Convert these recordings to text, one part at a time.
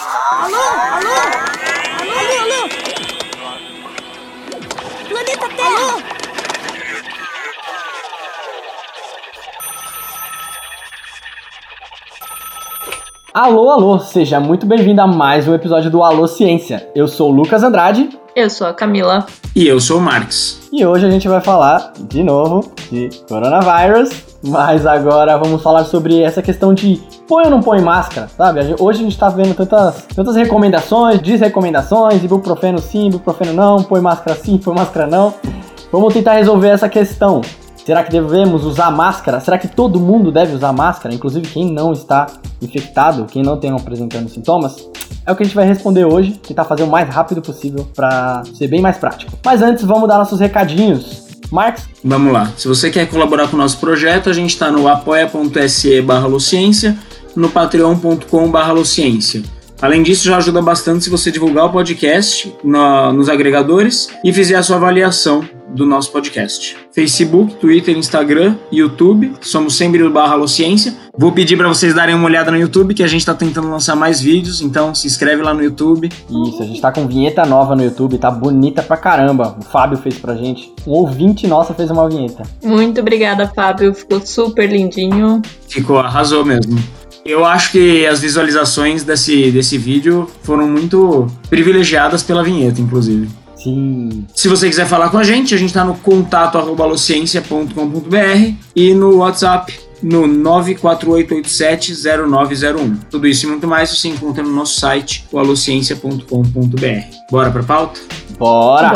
Alô? Planeta Terra! Alô, seja muito bem-vindo a mais um episódio do Alô Ciência. Eu sou o Lucas Andrade. Eu sou a Camila. E eu sou o Marx. E hoje a gente vai falar, de novo, de coronavírus, mas agora vamos falar sobre essa questão de põe ou não põe máscara, sabe? Hoje a gente tá vendo tantas recomendações, desrecomendações, ibuprofeno sim, ibuprofeno não, põe máscara sim, põe máscara não. Vamos tentar resolver essa questão. Será que devemos usar máscara? Será que todo mundo deve usar máscara? Inclusive quem não está infectado, quem não tem apresentando sintomas? É o que a gente vai responder hoje, tentar fazer o mais rápido possível para ser bem mais prático. Mas antes, vamos dar nossos recadinhos. Marcos? Vamos lá. Se você quer colaborar com o nosso projeto, a gente está no apoia.se/lociência, no patreon.com/lociência. Além disso, já ajuda bastante se você divulgar o podcast nos agregadores e fizer a sua avaliação do nosso podcast. Facebook, Twitter, Instagram, YouTube, somos sempre do /Alociência. Vou pedir para vocês darem uma olhada no YouTube, que a gente está tentando lançar mais vídeos, então se inscreve lá no YouTube. Isso, a gente tá com vinheta nova no YouTube, tá bonita pra caramba. O Fábio fez pra gente. Um ouvinte nosso fez uma vinheta. Muito obrigada, Fábio, ficou super lindinho. Arrasou mesmo. Eu acho que as visualizações desse vídeo foram muito privilegiadas pela vinheta, inclusive. Sim. Se você quiser falar com a gente tá no contato@alociência.com.br e no WhatsApp no 948870901. Tudo isso e muito mais você encontra no nosso site, o alociência.com.br. Bora pra pauta? Bora!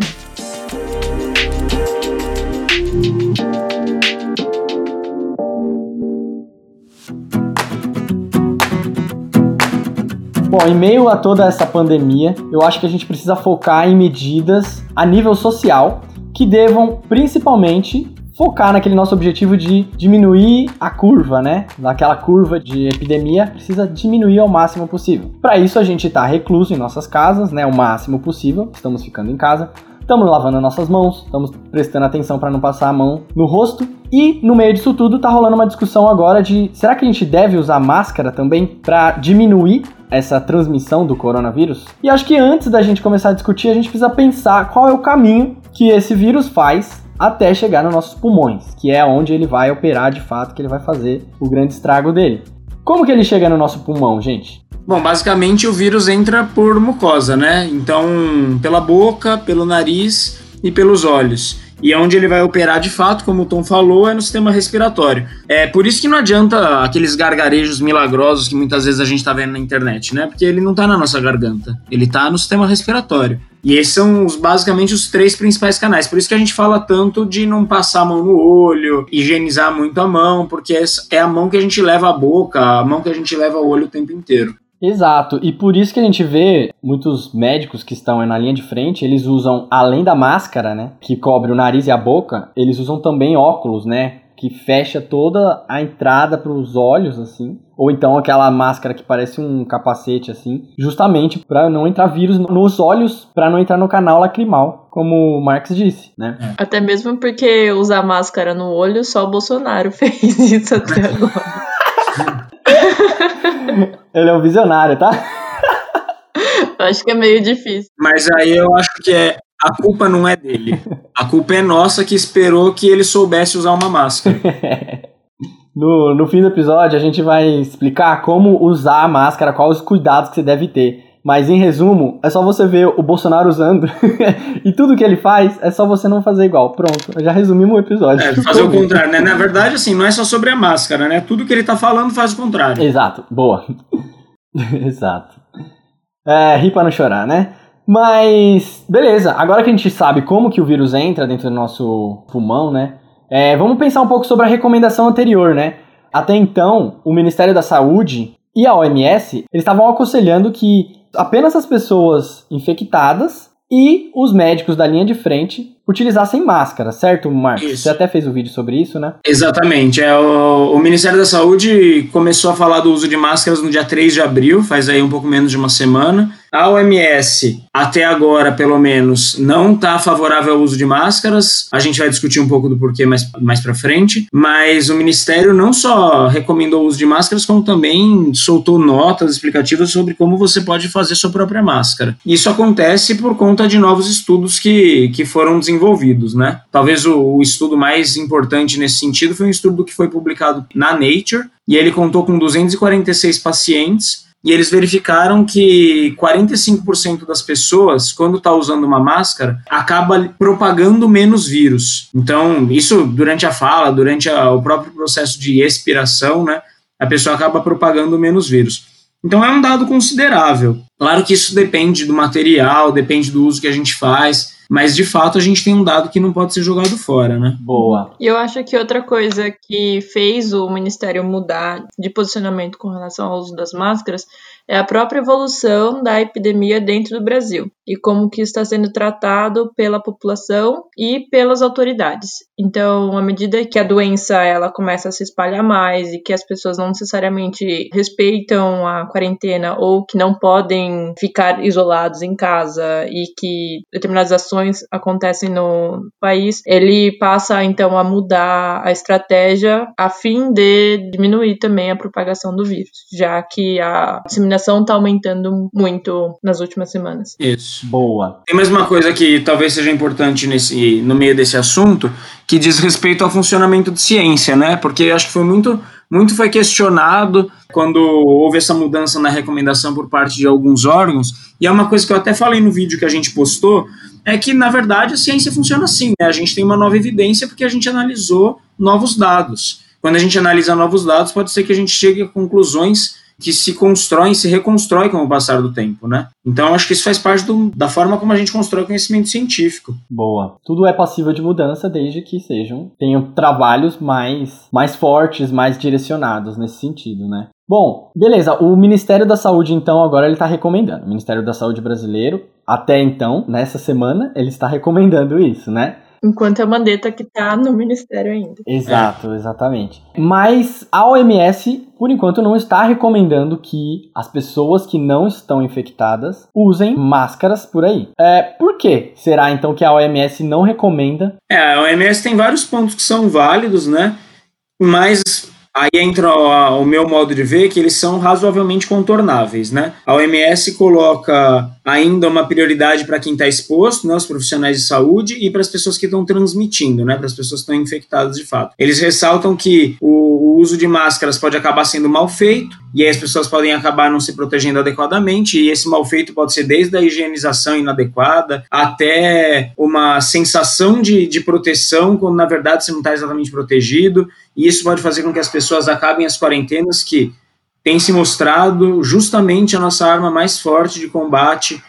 Bom, em meio a toda essa pandemia, eu acho que a gente precisa focar em medidas a nível social que devam, principalmente, focar naquele nosso objetivo de diminuir a curva, né? Daquela curva de epidemia, precisa diminuir ao máximo possível. Para isso, a gente está recluso em nossas casas, né? O máximo possível, estamos ficando em casa. Estamos lavando nossas mãos, estamos prestando atenção para não passar a mão no rosto. E no meio disso tudo tá rolando uma discussão agora de será que a gente deve usar máscara também para diminuir essa transmissão do coronavírus? E acho que antes da gente começar a discutir, a gente precisa pensar qual é o caminho que esse vírus faz até chegar nos nossos pulmões, que é onde ele vai operar de fato, que ele vai fazer o grande estrago dele. Como que ele chega no nosso pulmão, gente? Bom, basicamente o vírus entra por mucosa, né? Então, pela boca, pelo nariz e pelos olhos. E onde ele vai operar de fato, como o Tom falou, é no sistema respiratório. É por isso que não adianta aqueles gargarejos milagrosos que muitas vezes a gente tá vendo na internet, né? Porque ele não tá na nossa garganta, ele tá no sistema respiratório. E esses são basicamente os 3 principais canais. Por isso que a gente fala tanto de não passar a mão no olho, higienizar muito a mão, porque é a mão que a gente leva à boca, a mão que a gente leva ao olho o tempo inteiro. Exato, e por isso que a gente vê muitos médicos que estão na linha de frente, eles usam, além da máscara, né, que cobre o nariz e a boca, eles usam também óculos, né, que fecha toda a entrada para os olhos, assim, ou então aquela máscara que parece um capacete, assim, justamente para não entrar vírus nos olhos, para não entrar no canal lacrimal, como o Marx disse, né. Até mesmo porque usar máscara no olho, só o Bolsonaro fez isso até agora. Ele é um visionário, tá? Eu acho que é meio difícil. Mas aí eu acho que a culpa não é dele. A culpa é nossa que esperou que ele soubesse usar uma máscara. No fim do episódio a gente vai explicar como usar a máscara, quais os cuidados que você deve ter. Mas em resumo, é só você ver o Bolsonaro usando e tudo que ele faz é só você não fazer igual. Pronto, já resumimos o episódio. Fazer o contrário, né? Na verdade, assim, não é só sobre a máscara, né? Tudo que ele tá falando faz o contrário. Exato, boa. Exato. Ri pra não chorar, né? Mas, beleza, agora que a gente sabe como que o vírus entra dentro do nosso pulmão, né? Vamos pensar um pouco sobre a recomendação anterior, né? Até então, o Ministério da Saúde e a OMS, eles estavam aconselhando que apenas as pessoas infectadas e os médicos da linha de frente utilizassem máscara, certo, Marcos? Isso. Você até fez um vídeo sobre isso, né? Exatamente. O Ministério da Saúde começou a falar do uso de máscaras no dia 3 de abril, faz aí um pouco menos de uma semana, A OMS, até agora, pelo menos, não está favorável ao uso de máscaras. A gente vai discutir um pouco do porquê mais para frente. Mas o Ministério não só recomendou o uso de máscaras, como também soltou notas explicativas sobre como você pode fazer sua própria máscara. Isso acontece por conta de novos estudos que foram desenvolvidos, né? Talvez o estudo mais importante nesse sentido foi um estudo que foi publicado na Nature, e ele contou com 246 pacientes, e eles verificaram que 45% das pessoas, quando está usando uma máscara, acaba propagando menos vírus. Então, isso durante a fala, durante o próprio processo de expiração, né, a pessoa acaba propagando menos vírus. Então, é um dado considerável. Claro que isso depende do material, depende do uso que a gente faz, mas, de fato, a gente tem um dado que não pode ser jogado fora, né? Boa. E eu acho que outra coisa que fez o Ministério mudar de posicionamento com relação ao uso das máscaras é a própria evolução da epidemia dentro do Brasil e como que está sendo tratado pela população e pelas autoridades. Então, à medida que a doença ela começa a se espalhar mais e que as pessoas não necessariamente respeitam a quarentena ou que não podem ficar isolados em casa e que determinadas ações acontecem no país, ele passa então a mudar a estratégia a fim de diminuir também a propagação do vírus, já que a disseminação está aumentando muito nas últimas semanas. Isso. Boa. Tem mais uma coisa que talvez seja importante no meio desse assunto, que diz respeito ao funcionamento de ciência, né? Porque acho que foi muito foi questionado quando houve essa mudança na recomendação por parte de alguns órgãos, e é uma coisa que eu até falei no vídeo que a gente postou, é que, na verdade, a ciência funciona assim, né? A gente tem uma nova evidência porque a gente analisou novos dados. Quando a gente analisa novos dados, pode ser que a gente chegue a conclusões que se constroem, se reconstroem com o passar do tempo, né? Então, acho que isso faz parte da forma como a gente constrói conhecimento científico. Boa. Tudo é passível de mudança desde que tenham trabalhos mais fortes, mais direcionados nesse sentido, né? Bom, beleza. O Ministério da Saúde, então, agora ele está recomendando. O Ministério da Saúde brasileiro, até então, nessa semana, ele está recomendando isso, né? Enquanto a Mandetta que tá no Ministério ainda. Exato, exatamente. Mas a OMS, por enquanto, não está recomendando que as pessoas que não estão infectadas usem máscaras por aí. Por que será, então, que a OMS não recomenda? A OMS tem vários pontos que são válidos, né? Mas aí entra o meu modo de ver que eles são razoavelmente contornáveis, né? A OMS coloca ainda uma prioridade para quem está exposto, né, os profissionais de saúde, e para as pessoas que estão transmitindo, né, para as pessoas que estão infectadas de fato. Eles ressaltam que o uso de máscaras pode acabar sendo mal feito, e aí as pessoas podem acabar não se protegendo adequadamente, e esse mal feito pode ser desde a higienização inadequada até uma sensação de proteção, quando na verdade você não está exatamente protegido, e isso pode fazer com que as pessoas acabem as quarentenas, que tem se mostrado justamente a nossa arma mais forte de combate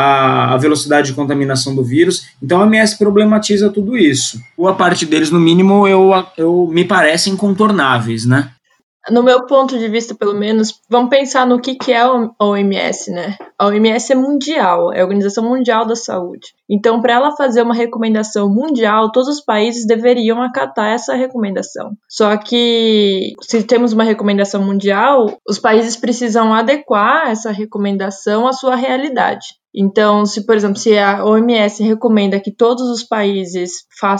à velocidade de contaminação do vírus. Então a OMS problematiza tudo isso. Boa parte deles, no mínimo, eu me parecem incontornáveis, né? No meu ponto de vista, pelo menos, vamos pensar no que é a OMS, né? A OMS é mundial, é a Organização Mundial da Saúde. Então, para ela fazer uma recomendação mundial, todos os países deveriam acatar essa recomendação. Só que, se temos uma recomendação mundial, os países precisam adequar essa recomendação à sua realidade. Então, se, por exemplo, se a OMS recomenda que todos os países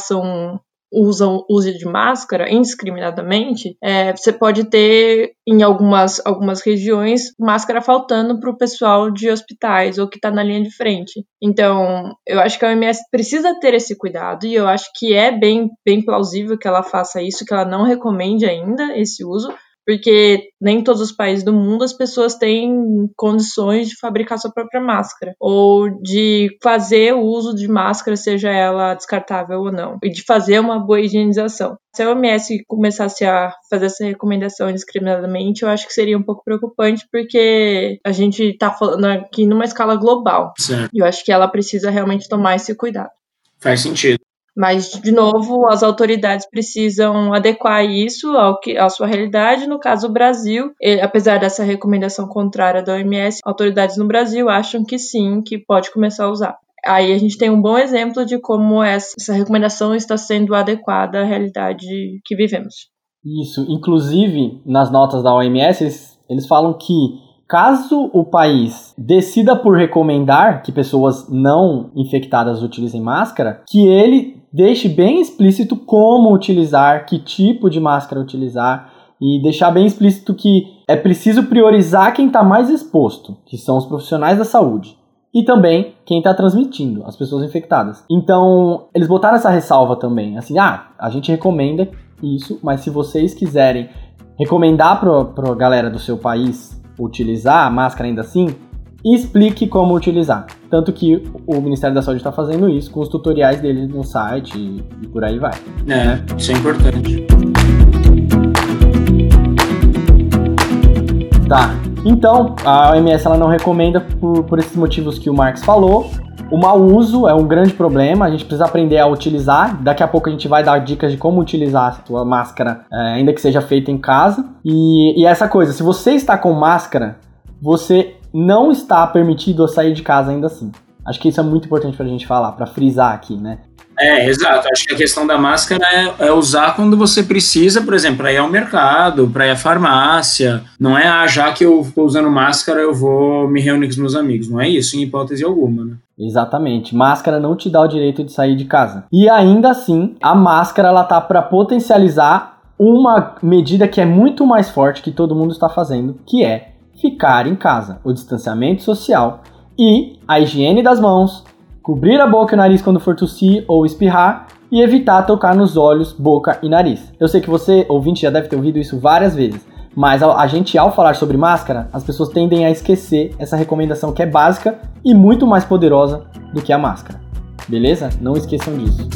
usam uso de máscara indiscriminadamente, você pode ter em algumas regiões máscara faltando para o pessoal de hospitais ou que está na linha de frente. Então, eu acho que a OMS precisa ter esse cuidado, e eu acho que é bem plausível que ela faça isso, que ela não recomende ainda esse uso, porque nem em todos os países do mundo as pessoas têm condições de fabricar sua própria máscara, ou de fazer o uso de máscara, seja ela descartável ou não, e de fazer uma boa higienização. Se a OMS começasse a fazer essa recomendação indiscriminadamente, eu acho que seria um pouco preocupante, porque a gente está falando aqui numa escala global. Certo. E eu acho que ela precisa realmente tomar esse cuidado. Faz sentido. Mas, de novo, as autoridades precisam adequar isso à sua realidade. No caso, o Brasil, apesar dessa recomendação contrária da OMS, autoridades no Brasil acham que sim, que pode começar a usar. Aí a gente tem um bom exemplo de como essa recomendação está sendo adequada à realidade que vivemos. Isso. Inclusive, nas notas da OMS, eles falam que caso o país decida por recomendar que pessoas não infectadas utilizem máscara, que ele deixe bem explícito como utilizar, que tipo de máscara utilizar, e deixar bem explícito que é preciso priorizar quem está mais exposto, que são os profissionais da saúde, e também quem está transmitindo, as pessoas infectadas. Então, eles botaram essa ressalva também, assim, a gente recomenda isso, mas se vocês quiserem recomendar para a galera do seu país utilizar a máscara ainda assim, explique como utilizar. Tanto que o Ministério da Saúde está fazendo isso com os tutoriais deles no site e por aí vai. Isso é importante. Tá, então a OMS ela não recomenda por esses motivos que o Marcos falou. O mau uso é um grande problema, a gente precisa aprender a utilizar. Daqui a pouco a gente vai dar dicas de como utilizar a sua máscara, ainda que seja feita em casa. E essa coisa, se você está com máscara, você não está permitido a sair de casa ainda assim. Acho que isso é muito importante pra gente falar, pra frisar aqui, né? Exato. Acho que a questão da máscara é usar quando você precisa, por exemplo, para ir ao mercado, para ir à farmácia. Não é, já que eu estou usando máscara, eu vou me reunir com os meus amigos. Não é isso, em hipótese alguma, né? Exatamente. Máscara não te dá o direito de sair de casa. E ainda assim, a máscara ela tá para potencializar uma medida que é muito mais forte que todo mundo está fazendo, que é ficar em casa. O distanciamento social e a higiene das mãos, cobrir a boca e o nariz quando for tossir ou espirrar e evitar tocar nos olhos, boca e nariz. Eu sei que você, ouvinte, já deve ter ouvido isso várias vezes, mas a gente, ao falar sobre máscara, as pessoas tendem a esquecer essa recomendação que é básica e muito mais poderosa do que a máscara. Beleza? Não esqueçam disso.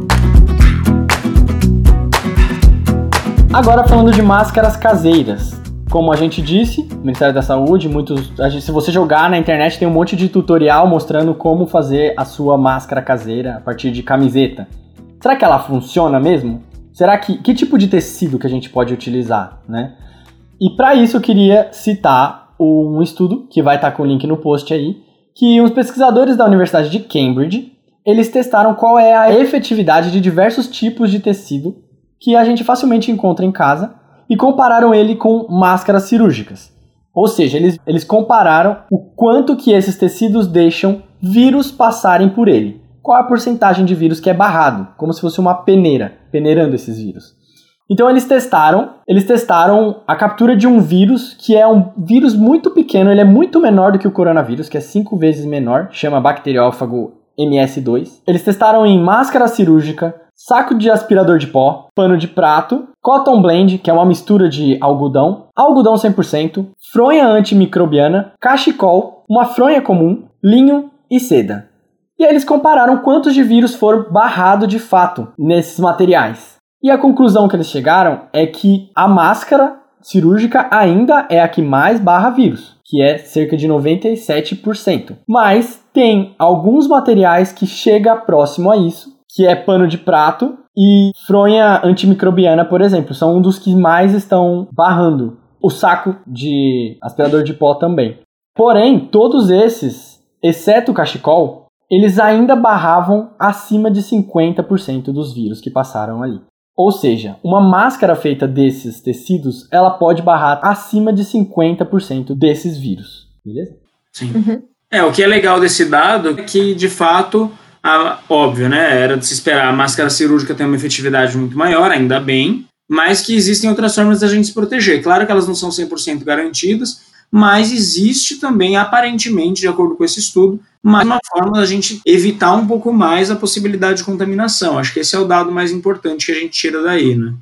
Agora falando de máscaras caseiras. Como a gente disse, Ministério da Saúde, se você jogar na internet tem um monte de tutorial mostrando como fazer a sua máscara caseira a partir de camiseta. Será que ela funciona mesmo? Será que tipo de tecido que a gente pode utilizar, né? E para isso eu queria citar um estudo, que vai estar com o link no post aí, que os pesquisadores da Universidade de Cambridge, eles testaram qual é a efetividade de diversos tipos de tecido que a gente facilmente encontra em casa e compararam ele com máscaras cirúrgicas. Ou seja, eles compararam o quanto que esses tecidos deixam vírus passarem por ele. Qual a porcentagem de vírus que é barrado, como se fosse uma peneira, peneirando esses vírus. Então eles testaram a captura de um vírus, que é um vírus muito pequeno, ele é muito menor do que o coronavírus, que é 5 vezes menor, chama bacteriófago MS2. Eles testaram em máscara cirúrgica, saco de aspirador de pó, pano de prato, cotton blend, que é uma mistura de algodão 100%, fronha antimicrobiana, cachecol, uma fronha comum, linho e seda. E aí eles compararam quantos de vírus foram barrados de fato nesses materiais. E a conclusão que eles chegaram é que a máscara cirúrgica ainda é a que mais barra vírus, que é cerca de 97%. Mas tem alguns materiais que chegam próximo a isso, que é pano de prato e fronha antimicrobiana, por exemplo, são um dos que mais estão barrando. O saco de aspirador de pó também. Porém, todos esses, exceto o cachecol, eles ainda barravam acima de 50% dos vírus que passaram ali. Ou seja, uma máscara feita desses tecidos, ela pode barrar acima de 50% desses vírus. Beleza? Sim. O que é legal desse dado é que, de fato, óbvio, né? Era de se esperar. A máscara cirúrgica tem uma efetividade muito maior, ainda bem, mas que existem outras formas da gente se proteger. Claro que elas não são 100% garantidas, mas existe também, aparentemente, de acordo com esse estudo, mais uma forma da gente evitar um pouco mais a possibilidade de contaminação. Acho que esse é o dado mais importante que a gente tira daí, né?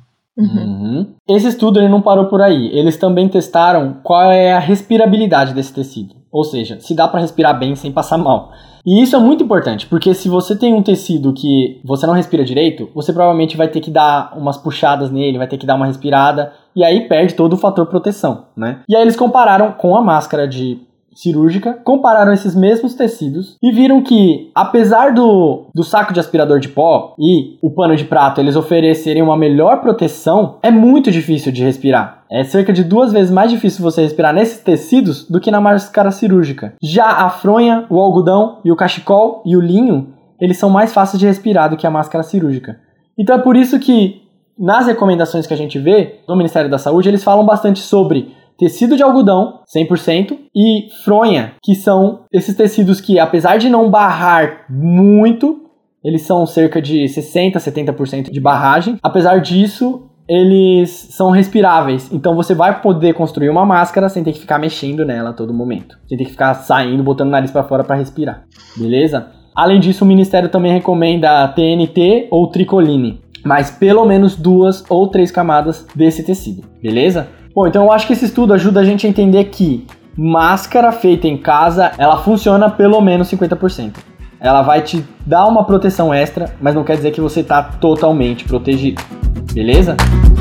Esse estudo ele não parou por aí. Eles também testaram qual é a respirabilidade desse tecido. Ou seja, se dá para respirar bem sem passar mal. E isso é muito importante, porque se você tem um tecido que você não respira direito, você provavelmente vai ter que dar umas puxadas nele, vai ter que dar uma respirada, e aí perde todo o fator proteção, né? E aí eles compararam com a máscara cirúrgica, compararam esses mesmos tecidos e viram que, apesar do saco de aspirador de pó e o pano de prato eles oferecerem uma melhor proteção, é muito difícil de respirar. É cerca de 2 vezes mais difícil você respirar nesses tecidos do que na máscara cirúrgica. Já a fronha, o algodão e o cachecol e o linho, eles são mais fáceis de respirar do que a máscara cirúrgica. Então é por isso que, nas recomendações que a gente vê do Ministério da Saúde, eles falam bastante sobre tecido de algodão, 100%, e fronha, que são esses tecidos que, apesar de não barrar muito, eles são cerca de 60%, 70% de barragem. Apesar disso, eles são respiráveis. Então você vai poder construir uma máscara sem ter que ficar mexendo nela a todo momento. Sem ter que ficar saindo, botando o nariz para fora para respirar. Beleza? Além disso, o Ministério também recomenda TNT ou tricoline. Mas pelo menos 2 ou 3 camadas desse tecido. Beleza? Bom, então eu acho que esse estudo ajuda a gente a entender que máscara feita em casa, ela funciona pelo menos 50%. Ela vai te dar uma proteção extra, mas não quer dizer que você está totalmente protegido. Beleza?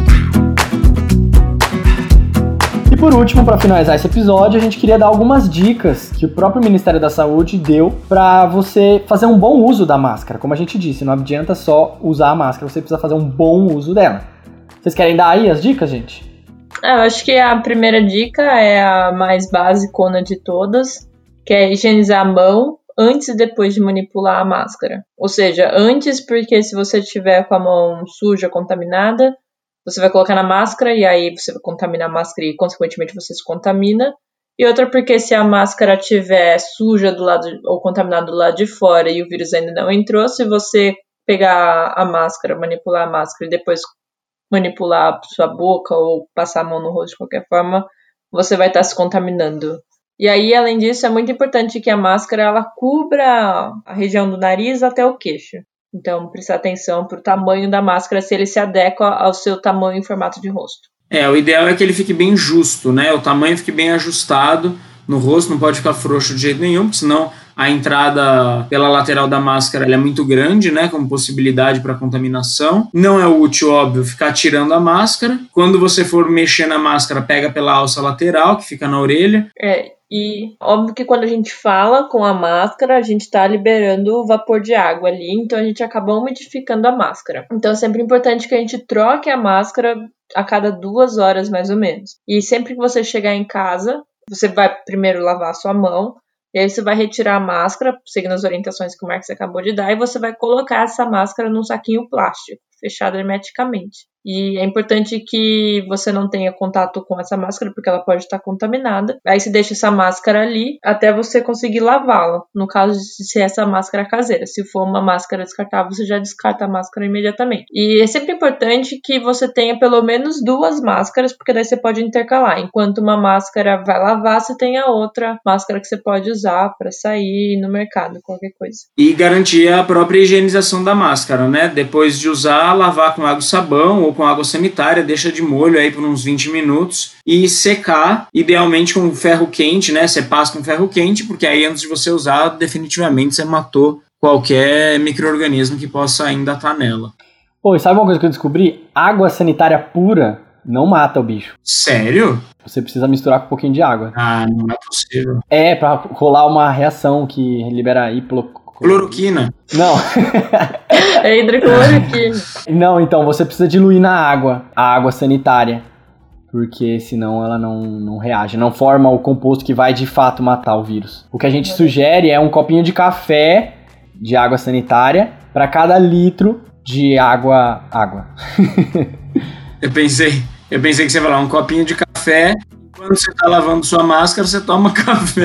E por último, para finalizar esse episódio, a gente queria dar algumas dicas que o próprio Ministério da Saúde deu para você fazer um bom uso da máscara. Como a gente disse, não adianta só usar a máscara, você precisa fazer um bom uso dela. Vocês querem dar aí as dicas, gente? Eu acho que a primeira dica é a mais basicona de todas, que é higienizar a mão antes e depois de manipular a máscara. Ou seja, antes porque se você tiver com a mão suja, contaminada, você vai colocar na máscara e aí você vai contaminar a máscara e consequentemente você se contamina. E outra porque se a máscara estiver suja do lado ou contaminada do lado de fora e o vírus ainda não entrou, se você pegar a máscara, manipular a máscara e depois manipular a sua boca ou passar a mão no rosto de qualquer forma, você vai estar se contaminando. E aí, além disso, é muito importante que a máscara ela cubra a região do nariz até o queixo. Então, prestar atenção para o tamanho da máscara, se ele se adequa ao seu tamanho em formato de rosto. O ideal é que ele fique bem justo, né? O tamanho fique bem ajustado no rosto, não pode ficar frouxo de jeito nenhum, porque senão a entrada pela lateral da máscara ela é muito grande, né? Com possibilidade para contaminação. Não é útil, óbvio, ficar tirando a máscara. Quando você for mexer na máscara, pega pela alça lateral, que fica na orelha. E óbvio que quando a gente fala com a máscara, a gente está liberando vapor de água ali, então a gente acaba umidificando a máscara. Então é sempre importante que a gente troque a máscara a cada 2 horas, mais ou menos. E sempre que você chegar em casa, você vai primeiro lavar a sua mão, e aí você vai retirar a máscara, seguindo as orientações que o Marcos acabou de dar, e você vai colocar essa máscara num saquinho plástico, fechado hermeticamente. E é importante que você não tenha contato com essa máscara, porque ela pode estar contaminada. Aí você deixa essa máscara ali até você conseguir lavá-la, no caso de ser essa máscara caseira. Se for uma máscara descartável, você já descarta a máscara imediatamente. E é sempre importante que você tenha pelo menos 2 máscaras, porque daí você pode intercalar. Enquanto uma máscara vai lavar, você tem a outra máscara que você pode usar para sair no mercado, qualquer coisa. E garantir a própria higienização da máscara, né? Depois de usar, lavar com água e sabão ou com água sanitária, deixa de molho aí por uns 20 minutos e secar, idealmente com ferro quente, né? Você passa com ferro quente, porque aí antes de você usar, definitivamente você matou qualquer micro-organismo que possa ainda estar nela. Pô, e sabe uma coisa que eu descobri? Água sanitária pura não mata o bicho. Sério? Você precisa misturar com um pouquinho de água. Ah, não é possível. É, pra rolar uma reação que libera cloroquina. Não. É hidrocloroquina. Não, então, você precisa diluir na água, a água sanitária. Porque senão ela não reage, não forma o composto que vai de fato matar o vírus. O que a gente sugere é um copinho de café de água sanitária para cada litro de água. Eu pensei que você ia falar um copinho de café. Quando você tá lavando sua máscara, você toma café.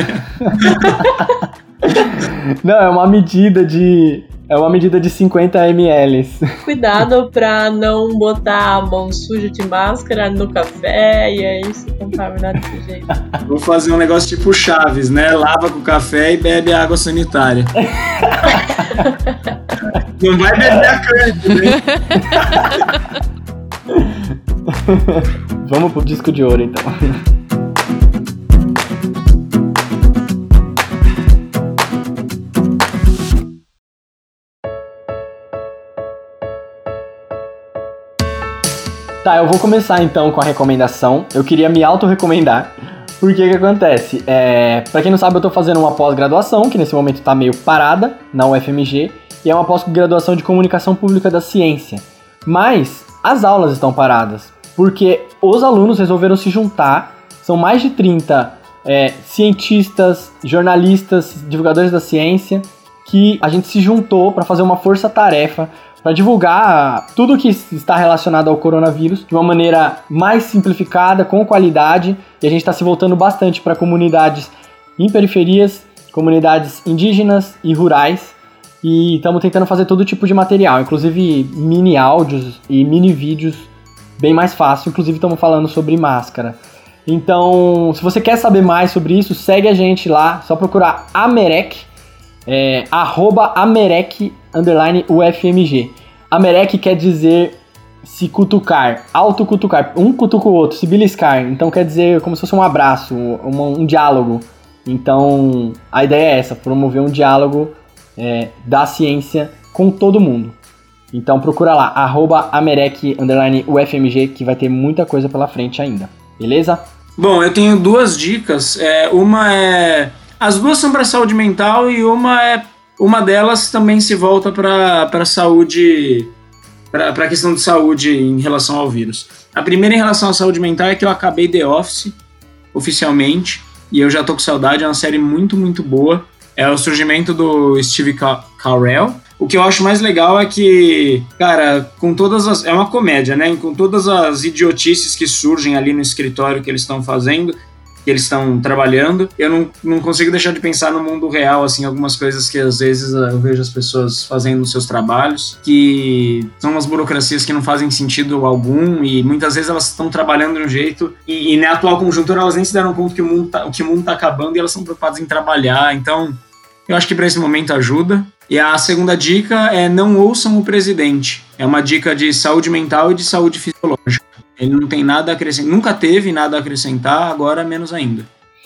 Não, é uma medida de 50 ml. Cuidado pra não botar a mão suja de máscara no café e aí se contaminar desse jeito. Vou fazer um negócio tipo Chaves, né? Lava com café e bebe água sanitária. Não vai beber a cândida, né? Vamos pro disco de ouro, então. Tá, eu vou começar então com a recomendação. Eu queria me auto-recomendar. Porque o que acontece? Pra quem não sabe, eu tô fazendo uma pós-graduação, que nesse momento tá meio parada, na UFMG, e é uma pós-graduação de Comunicação Pública da Ciência. Mas as aulas estão paradas, porque os alunos resolveram se juntar, são mais de 30 cientistas, jornalistas, divulgadores da ciência, que a gente se juntou para fazer uma força-tarefa para divulgar tudo que está relacionado ao coronavírus de uma maneira mais simplificada, com qualidade, e a gente está se voltando bastante para comunidades em periferias, comunidades indígenas e rurais, e estamos tentando fazer todo tipo de material, inclusive mini áudios e mini vídeos bem mais fácil, inclusive estamos falando sobre máscara. Então, se você quer saber mais sobre isso, segue a gente lá, só procurar Amerec, @Amerec_UFMG. Amerec quer dizer se cutucar, autocutucar, um cutuca o outro, se beliscar, então quer dizer como se fosse um abraço, um diálogo. Então, a ideia é essa, promover um diálogo da ciência com todo mundo. Então procura lá, @Amerec_UFMG, que vai ter muita coisa pela frente ainda, beleza? Bom, eu tenho 2 dicas. Uma é... As duas são para saúde mental e uma delas também se volta para saúde, para a questão de saúde em relação ao vírus. A primeira em relação à saúde mental é que eu acabei The Office oficialmente e eu já tô com saudade. É uma série muito, muito boa. É o surgimento do Steve Carell. O que eu acho mais legal é que, cara, com todas as... É uma comédia, né? Com todas as idiotices que surgem ali no escritório que eles estão fazendo, que eles estão trabalhando, eu não consigo deixar de pensar no mundo real, assim, algumas coisas que às vezes eu vejo as pessoas fazendo nos seus trabalhos, que são umas burocracias que não fazem sentido algum, e muitas vezes elas estão trabalhando de um jeito, e na atual conjuntura elas nem se deram conta que o mundo tá acabando e elas são preocupadas em trabalhar. Então, eu acho que para esse momento ajuda. E a segunda dica é: não ouçam o presidente. É uma dica de saúde mental e de saúde fisiológica. Ele não tem nada a acrescentar, nunca teve nada a acrescentar, agora menos ainda.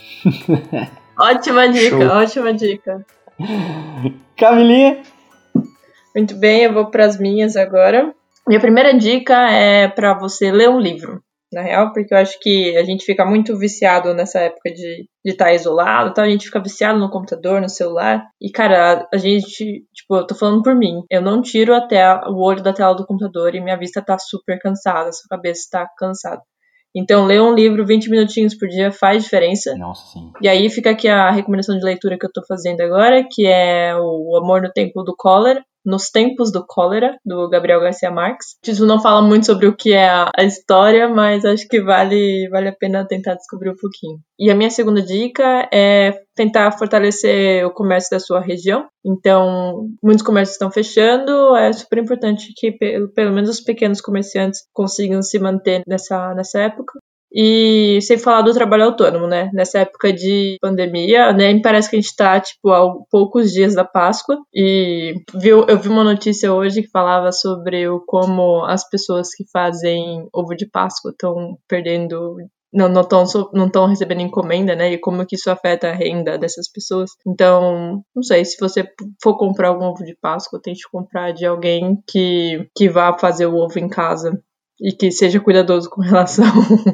Ótima dica, Show. Ótima dica. Camilinha? Muito bem, eu vou para as minhas agora. Minha primeira dica é para você ler um livro, na real, porque eu acho que a gente fica muito viciado nessa época de estar isolado, então a gente fica viciado no computador, no celular, e cara, a gente, tipo, eu tô falando por mim, eu não tiro o olho da tela do computador e minha vista tá super cansada, sua cabeça tá cansada. Então, ler um livro 20 minutinhos por dia faz diferença. Nossa, sim. E aí fica aqui a recomendação de leitura que eu tô fazendo agora, que é o Amor no Tempo do Cólera, Nos Tempos do Cólera, do Gabriel Garcia Marques. Isso não fala muito sobre o que é a história, mas acho que vale a pena tentar descobrir um pouquinho. E a minha segunda dica é tentar fortalecer o comércio da sua região. Então, muitos comércios estão fechando, é super importante que pelo menos os pequenos comerciantes consigam se manter nessa época. E sem falar do trabalho autônomo, né? Nessa época de pandemia, né? Me parece que a gente tá, tipo, há poucos dias da Páscoa. E eu vi uma notícia hoje que falava sobre como as pessoas que fazem ovo de Páscoa estão perdendo... Não estão recebendo encomenda, né? E como que isso afeta a renda dessas pessoas. Então, não sei, se você for comprar algum ovo de Páscoa, tente comprar de alguém que vá fazer o ovo em casa. E que seja cuidadoso com relação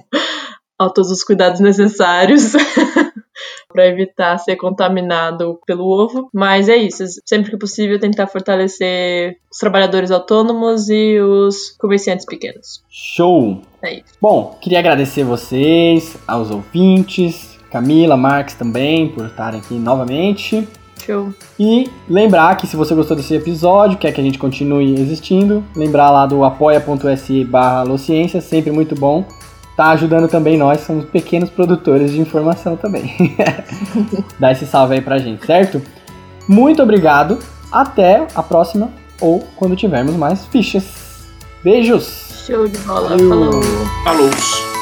a todos os cuidados necessários para evitar ser contaminado pelo ovo. Mas é isso, sempre que possível tentar fortalecer os trabalhadores autônomos e os comerciantes pequenos. Show! É isso. Bom, queria agradecer vocês, aos ouvintes, Camila, Marques também, por estarem aqui novamente. Show. E lembrar que se você gostou desse episódio, quer que a gente continue existindo, lembrar lá do apoia.se/lociência, sempre muito bom. Tá ajudando também nós, somos pequenos produtores de informação também. Dá esse salve aí pra gente, certo? Muito obrigado, até a próxima, ou quando tivermos mais fichas. Beijos! Show de bola, Valeu. falou! Falou!